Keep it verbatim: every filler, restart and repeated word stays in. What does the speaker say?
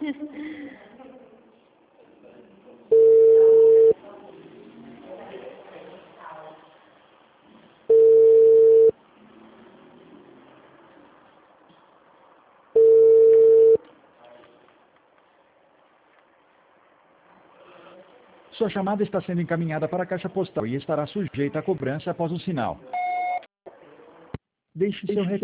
Sua chamada está sendo encaminhada para a caixa postal e estará sujeita a cobrança após o sinal. Deixe seu recado.